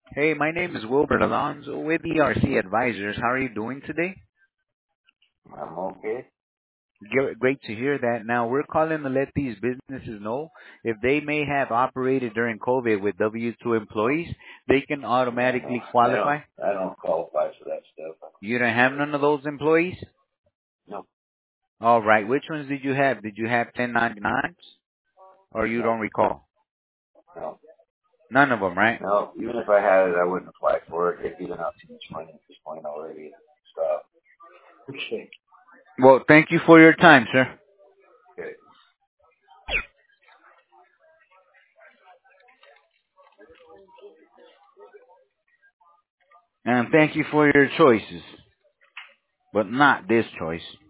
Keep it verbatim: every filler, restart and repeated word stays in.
Hey, my name is Wilbert Alonzo with E R C Advisors. How are you doing today? I'm okay. G- Great to hear that. Now, we're calling to let these businesses know if they may have operated during COVID with W two employees, they can Yeah, no, automatically I don't, qualify. I don't qualify for that stuff. You don't have none of those employees? No, All right. Which ones did you have? Did you have ten ninety-nines? Or you no, don't recall? no, None of them, right? no. Even if I had it, I wouldn't apply for it. They've given out too much money at this point already. Stop. Okay. Well, thank you for your time, sir. Okay. And thank you for your choices, but not this choice.